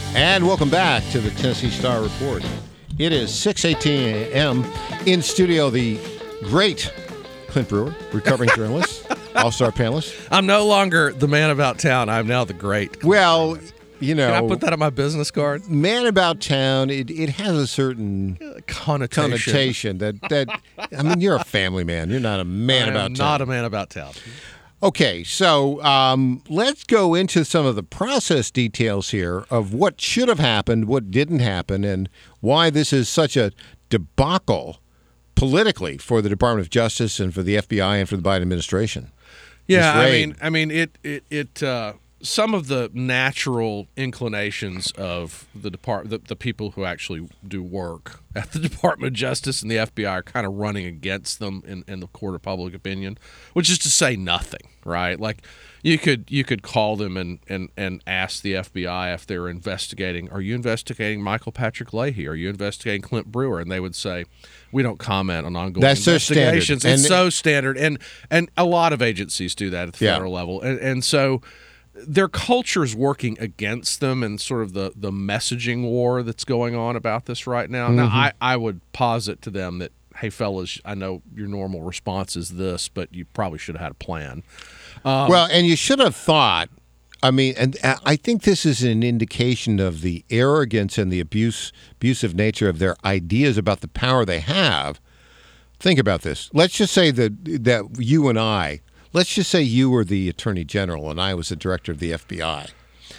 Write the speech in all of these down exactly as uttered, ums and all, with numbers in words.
And welcome back to the Tennessee Star Report. It is six eighteen a.m. In studio, the great Clint Brewer, recovering journalist, all-star panelist. I'm no longer the man about town. I'm now the great. Well, you know. Can I put that on my business card? Man about town, it, it has a certain connotation. connotation that, that, I mean, you're a family man. You're not a man I am about town. not a man about town. Okay, so um, let's go into some of the process details here of what should have happened, what didn't happen, and why this is such a debacle politically for the Department of Justice and for the F B I and for the Biden administration. Yeah, I mean, I mean, it, it, it. Uh, some of the natural inclinations of the depart, the, the people who actually do work at the Department of Justice and the F B I are kind of running against them in, in the court of public opinion, which is to say nothing, right? Like you could you could call them and, and, and ask the F B I if they're investigating. Are you investigating Michael Patrick Leahy? Are you investigating Clint Brewer? And they would say, we don't comment on ongoing That's investigations. So it's and, so standard, and and a lot of agencies do that at the yeah. federal level, and and so. Their culture is working against them and sort of the, the messaging war that's going on about this right now. Mm-hmm. Now, I, I would posit to them that, hey, fellas, I know your normal response is this, but you probably should have had a plan. Um, well, and you should have thought, I mean, and I think this is an indication of the arrogance and the abuse, abusive nature of their ideas about the power they have. Think about this. Let's just say that that you and I, Let's just say you were the Attorney General and I was the Director of the F B I,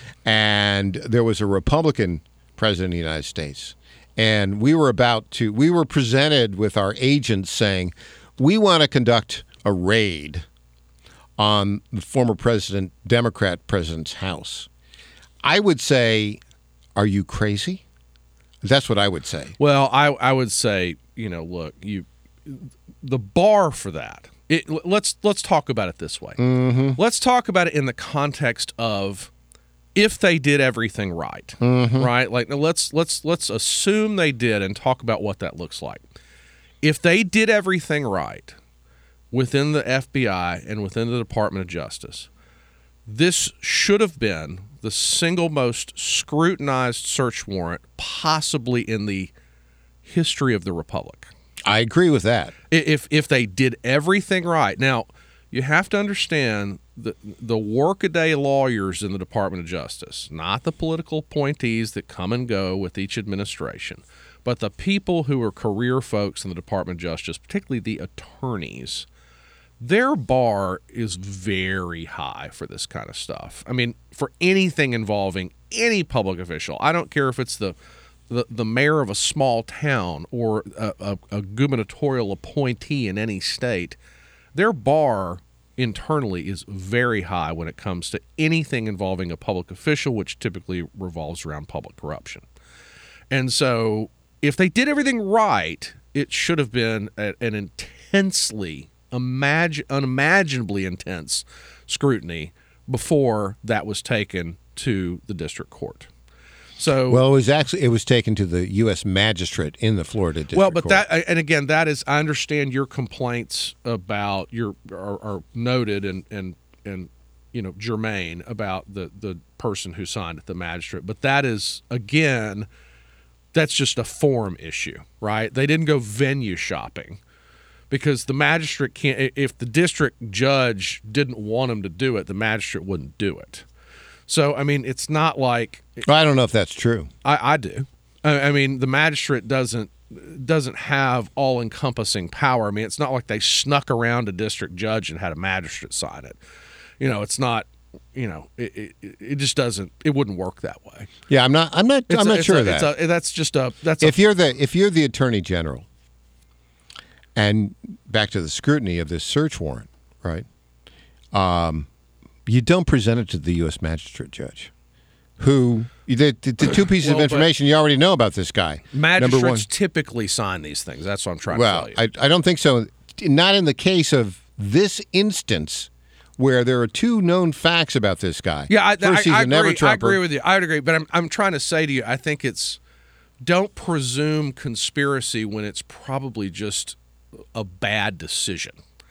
and there was a Republican President of the United States, and we were about to, we were presented with our agents saying, we want to conduct a raid on the former president, Democrat president's house. I would say, are you crazy? That's what I would say. Well, I, I would say, you know, look, you, the bar for that, It, let's let's talk about it this way. Mm-hmm. Let's talk about it in the context of if they did everything right, mm-hmm. right? Like let's let's let's assume they did and talk about what that looks like. If they did everything right within the F B I and within the Department of Justice, this should have been the single most scrutinized search warrant possibly in the history of the Republic. I agree with that. If if they did everything right. Now, you have to understand the the workaday lawyers in the Department of Justice, not the political appointees that come and go with each administration, but the people who are career folks in the Department of Justice, particularly the attorneys, their bar is very high for this kind of stuff. I mean, for anything involving any public official, I don't care if it's the The, the mayor of a small town or a, a, a gubernatorial appointee in any state, their bar internally is very high when it comes to anything involving a public official, which typically revolves around public corruption. And so if they did everything right, it should have been a, an intensely, imagine, unimaginably intense scrutiny before that was taken to the district court. So, well, it was actually it was taken to the U S magistrate in the Florida district Well, but court. that, and again, that is, I understand your complaints about your are, are noted and and and you know germane about the the person who signed it, the magistrate. But that is again, that's just a form issue, right? They didn't go venue shopping because the magistrate can't. If the district judge didn't want them to do it, the magistrate wouldn't do it. So, I mean, it's not like well, I don't know if that's true. I, I do. I, I mean, the magistrate doesn't doesn't have all-encompassing power. I mean, it's not like they snuck around a district judge and had a magistrate sign it. You know, it's not. You know, it it, it just doesn't. It wouldn't work that way. Yeah, I'm not. I'm not. It's I'm a, not sure a, of that. It's a, that's just a. That's if a, you're the if you're the Attorney General, and back to the scrutiny of this search warrant, right? Um. You don't present it to the U S magistrate judge, who the, the, the two pieces well, of information you already know about this guy. Magistrates typically sign these things. That's what I'm trying well, to tell you. I, I don't think so. Not in the case of this instance, where there are two known facts about this guy. Yeah, I, First, he's I, I, a never agree, I Trumper. agree with you. I would agree, but I'm I'm trying to say to you, I think it's don't presume conspiracy when it's probably just a bad decision.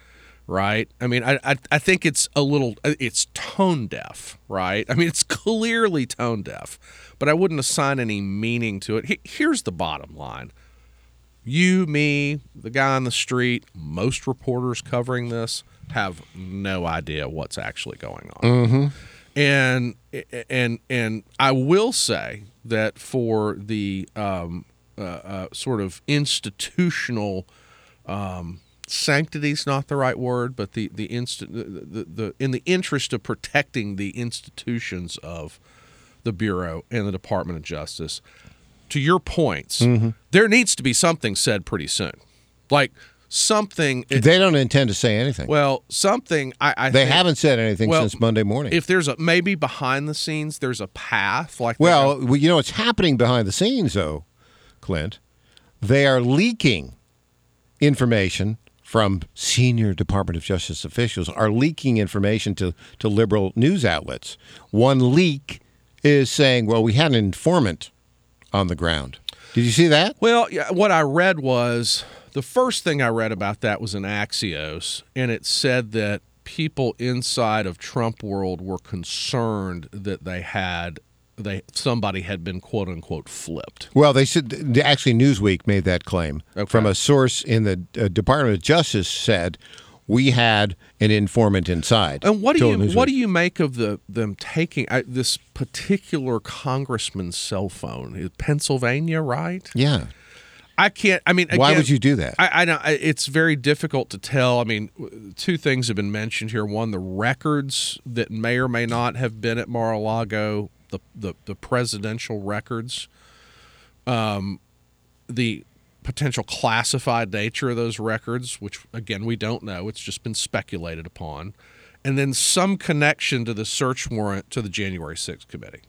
right? I mean, I, I I think it's a little, it's tone deaf, right? I mean, it's clearly tone deaf, but I wouldn't assign any meaning to it. He, here's the bottom line. You, me, the guy on the street, most reporters covering this have no idea what's actually going on. Mm-hmm. And and and I will say that for the um, uh, uh, sort of institutional um, sanctity is not the right word, but the the, inst- the, the the in the interest of protecting the institutions of the Bureau and the Department of Justice, to your points, mm-hmm. there needs to be something said pretty soon, like. Something it, they don't intend to say anything. Well, something I, I they think, haven't said anything well, since Monday morning. If there's a maybe behind the scenes, there's a path like well, well, you know what's happening behind the scenes, though, Clint. They are leaking information from senior Department of Justice officials. Are leaking information to to liberal news outlets. One leak is saying, "Well, we had an informant on the ground." Did you see that? Well, yeah, what I read was. The first thing I read about that was in Axios, and it said that people inside of Trump world were concerned that they had they somebody had been quote unquote flipped. Well, they said actually Newsweek made that claim okay. from a source in the uh, Department of Justice said we had an informant inside. And what do you Newsweek. what do you make of the them taking I, this particular congressman's cell phone? Pennsylvania, right? Yeah. I can't. I mean, again, why would you do that? I, I know it's very difficult to tell. I mean, two things have been mentioned here. One, the records that may or may not have been at Mar-a-Lago, the the, the presidential records, um, the potential classified nature of those records, which again we don't know. It's just been speculated upon, and then some connection to the search warrant to the January sixth committee,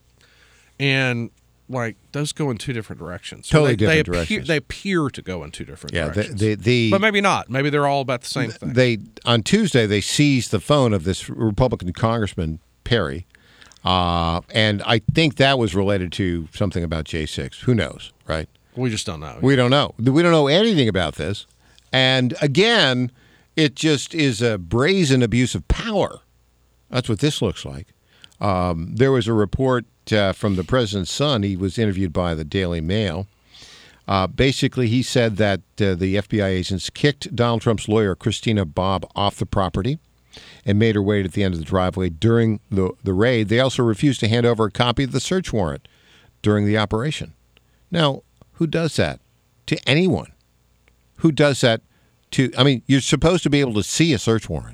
and. Like those go in two different directions. So totally they, different they appear, directions. They appear to go in two different yeah, directions. The, the, the, but maybe not. Maybe they're all about the same thing. They on Tuesday they seized the phone of this Republican Congressman Perry, uh, and I think that was related to something about J six. Who knows, right? We just don't know. We don't know. We don't know anything about this. And again, it just is a brazen abuse of power. That's what this looks like. Um, there was a report uh, from the president's son. He was interviewed by the Daily Mail. Uh, basically, he said that uh, the F B I agents kicked Donald Trump's lawyer, Christina Bobb, off the property and made her wait at the end of the driveway during the, the raid. They also refused to hand over a copy of the search warrant during the operation. Now, who does that to anyone? Who does that to, I mean, you're supposed to be able to see a search warrant,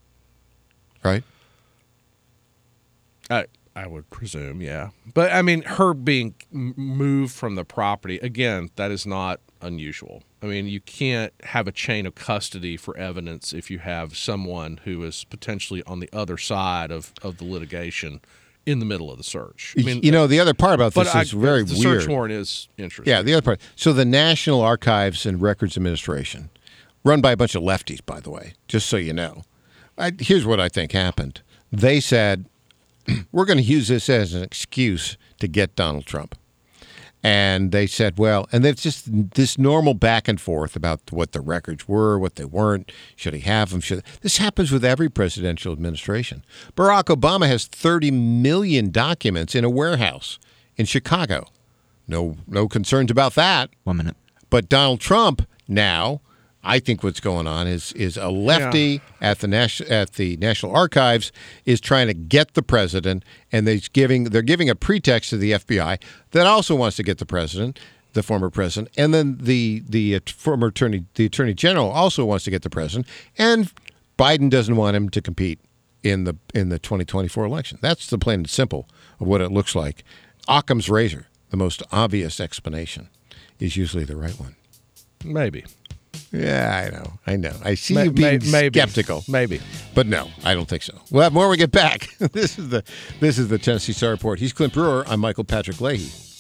right? I I would presume, yeah. But, I mean, her being moved from the property, again, that is not unusual. I mean, you can't have a chain of custody for evidence if you have someone who is potentially on the other side of, of the litigation in the middle of the search. I mean, you know, the other part about this I, is very the weird. The search warrant is interesting. Yeah, the other part. So the National Archives and Records Administration, run by a bunch of lefties, by the way, just so you know. I, here's what I think happened. They said, we're going to use this as an excuse to get Donald Trump. And they said, well, and there's just this normal back and forth about what the records were, what they weren't, should he have them, should this happens with every presidential administration. Barack Obama has thirty million documents in a warehouse in Chicago. No, no concerns about that. One minute. But Donald Trump now, I think what's going on is is a lefty yeah. at the national at the National Archives is trying to get the president, and they're giving they're giving a pretext to the F B I that also wants to get the president, the former president, and then the the uh, former attorney the attorney general also wants to get the president, and Biden doesn't want him to compete in the in the twenty twenty-four election. That's the plain and simple of what it looks like. Occam's razor, the most obvious explanation, is usually the right one. Maybe. Yeah, I know. I know. I see may, you being may, maybe, skeptical. Maybe. But no, I don't think so. We'll have more when we get back. This is the this is the Tennessee Star Report. He's Clint Brewer. I'm Michael Patrick Leahy.